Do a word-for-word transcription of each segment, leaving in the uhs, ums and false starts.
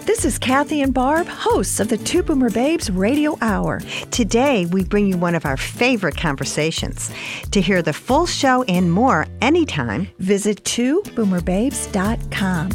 This is Kathy and Barb, hosts of the Two Boomer Babes Radio Hour. Today, we bring you one of our favorite conversations. To hear the full show and more anytime, visit two boomer babes dot com.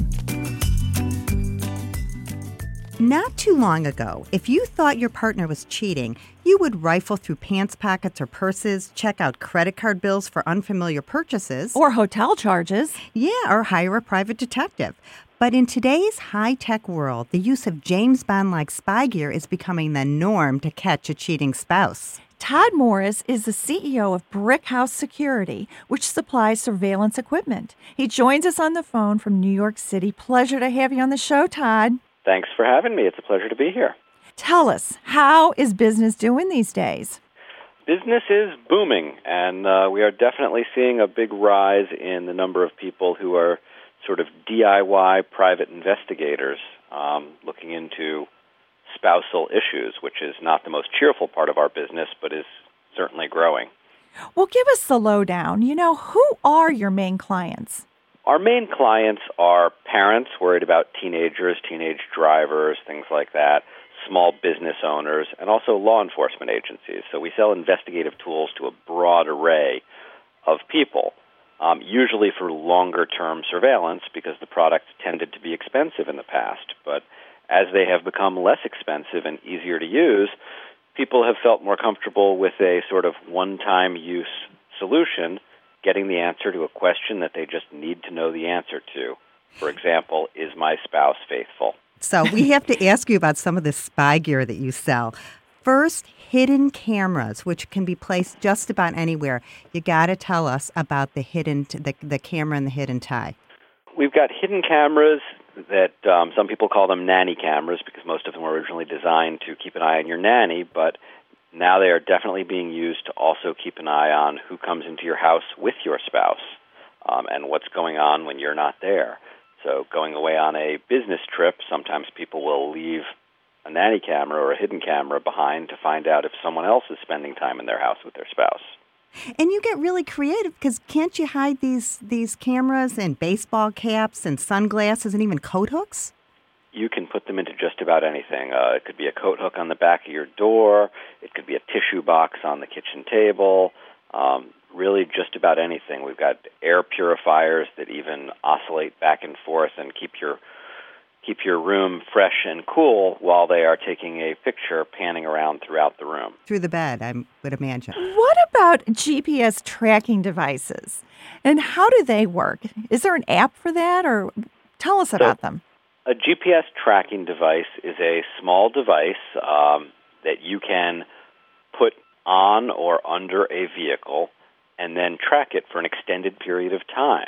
Not too long ago, if you thought your partner was cheating, you would rifle through pants pockets or purses, check out credit card bills for unfamiliar purchases. Or hotel charges. Yeah, or hire a private detective. But in today's high-tech world, the use of James Bond-like spy gear is becoming the norm to catch a cheating spouse. Todd Morris is the C E O of Brick House Security, which supplies surveillance equipment. He joins us on the phone from New York City. Pleasure to have you on the show, Todd. Thanks for having me. It's a pleasure to be here. Tell us, how is business doing these days? Business is booming, and uh, we are definitely seeing a big rise in the number of people who are sort of D I Y private investigators um, looking into spousal issues, which is not the most cheerful part of our business, but is certainly growing. Well, give us the lowdown. You know, who are your main clients? Our main clients are parents worried about teenagers, teenage drivers, things like that, small business owners, and also law enforcement agencies. So we sell investigative tools to a broad array of people. Um, usually for longer-term surveillance because the products tended to be expensive in the past. But as they have become less expensive and easier to use, people have felt more comfortable with a sort of one-time use solution, getting the answer to a question that they just need to know the answer to. For example, is my spouse faithful? So we have to ask you about some of the spy gear that you sell. First, hidden cameras, which can be placed just about anywhere. You got to tell us about the hidden, t- the, the camera and the hidden tie. We've got hidden cameras that um, some people call them nanny cameras because most of them were originally designed to keep an eye on your nanny, but now they are definitely being used to also keep an eye on who comes into your house with your spouse um, and what's going on when you're not there. So going away on a business trip, sometimes people will leave a nanny camera or a hidden camera behind to find out if someone else is spending time in their house with their spouse. And you get really creative because can't you hide these these cameras in baseball caps and sunglasses and even coat hooks? You can put them into just about anything. Uh, it could be a coat hook on the back of your door. It could be a tissue box on the kitchen table. Um, really just about anything. We've got air purifiers that even oscillate back and forth and keep your keep your room fresh and cool while they are taking a picture panning around throughout the room. Through the bed, I would imagine. What about G P S tracking devices? And how do they work? Is there an app for that, or tell us about so, them? A G P S tracking device is a small device um, that you can put on or under a vehicle and then track it for an extended period of time.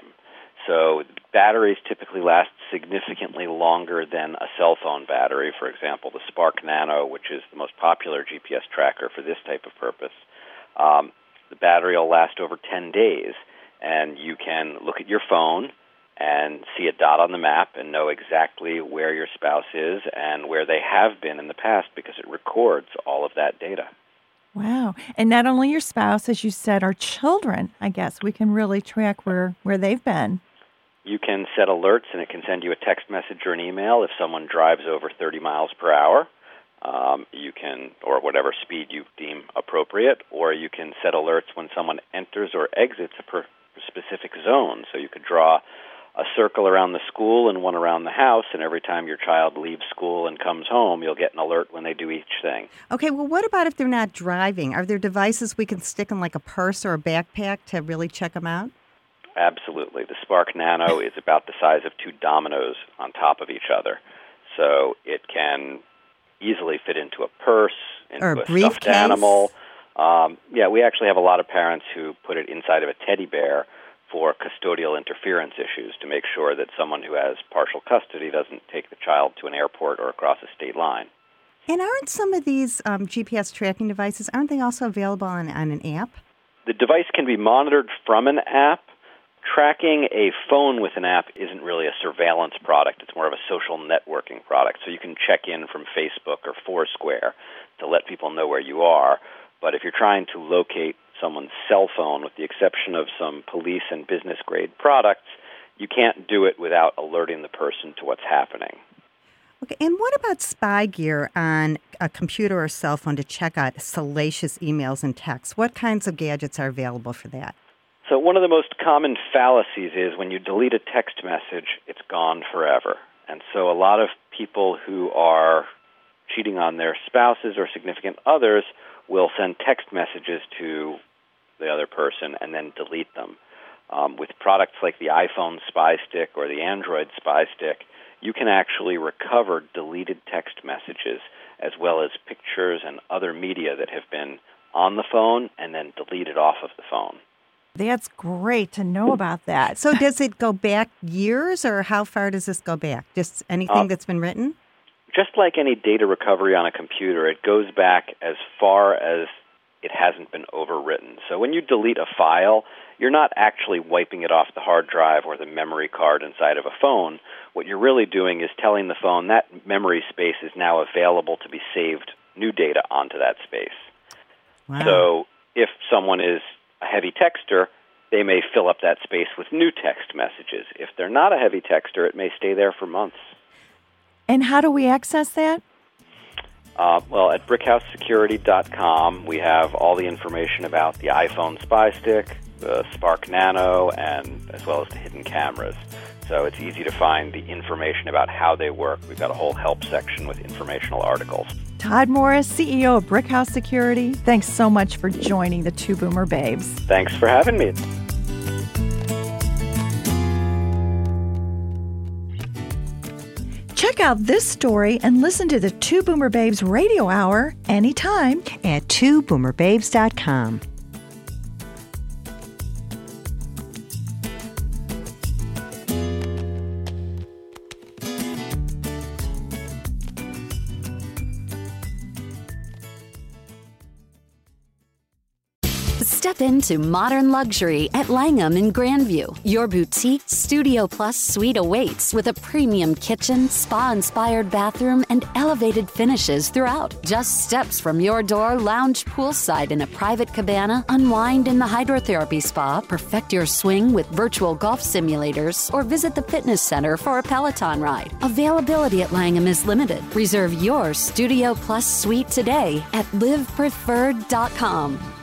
So batteries typically last significantly longer than a cell phone battery. For example, the Spark Nano, which is the most popular G P S tracker for this type of purpose, um, the battery will last over ten days, and you can look at your phone and see a dot on the map and know exactly where your spouse is and where they have been in the past because it records all of that data. Wow. And not only your spouse, as you said, our children, I guess. We can really track where, where they've been. You can set alerts, and it can send you a text message or an email if someone drives over thirty miles per hour. Um, you can, or whatever speed you deem appropriate, or you can set alerts when someone enters or exits a per specific zone. So you could draw a circle around the school and one around the house, and every time your child leaves school and comes home, you'll get an alert when they do each thing. Okay, well, what about if they're not driving? Are there devices we can stick in like a purse or a backpack to really check them out? Absolutely. The Spark Nano is about the size of two dominoes on top of each other. So it can easily fit into a purse, into or a, a briefcase. stuffed animal. Um, yeah, we actually have a lot of parents who put it inside of a teddy bear for custodial interference issues to make sure that someone who has partial custody doesn't take the child to an airport or across a state line. And aren't some of these um, G P S tracking devices, aren't they also available on, on an app? The device can be monitored from an app. Tracking a phone with an app isn't really a surveillance product. It's more of a social networking product. So you can check in from Facebook or Foursquare to let people know where you are. But if you're trying to locate someone's cell phone, with the exception of some police and business-grade products, you can't do it without alerting the person to what's happening. Okay, and what about spy gear on a computer or cell phone to check out salacious emails and texts? What kinds of gadgets are available for that? So one of the most common fallacies is when you delete a text message, it's gone forever. And so a lot of people who are cheating on their spouses or significant others will send text messages to the other person and then delete them. Um, with products like the iPhone Spy Stick or the Android Spy Stick, you can actually recover deleted text messages as well as pictures and other media that have been on the phone and then deleted off of the phone. That's great to know about that. So does it go back years, or how far does this go back? Just anything uh, that's been written? Just like any data recovery on a computer, it goes back as far as it hasn't been overwritten. So when you delete a file, you're not actually wiping it off the hard drive or the memory card inside of a phone. What you're really doing is telling the phone that memory space is now available to be saved new data onto that space. Wow. So if someone is a heavy texter, they may fill up that space with new text messages. If they're not a heavy texter, it may stay there for months. And how do we access that? Uh, well, at brick house security dot com, we have all the information about the iPhone Spy Stick, the Spark Nano, and as well as the hidden cameras. So it's easy to find the information about how they work. We've got a whole help section with informational articles. Todd Morris, C E O of Brick House Security, thanks so much for joining the Two Boomer Babes. Thanks for having me. Check out this story and listen to the Two Boomer Babes radio hour anytime at two boomer babes dot com. Step into modern luxury at Langham in Grandview. Your boutique Studio Plus suite awaits with a premium kitchen, spa-inspired bathroom, and elevated finishes throughout. Just steps from your door, lounge poolside in a private cabana, unwind in the hydrotherapy spa, perfect your swing with virtual golf simulators, or visit the fitness center for a Peloton ride. Availability at Langham is limited. Reserve your Studio Plus suite today at live preferred dot com.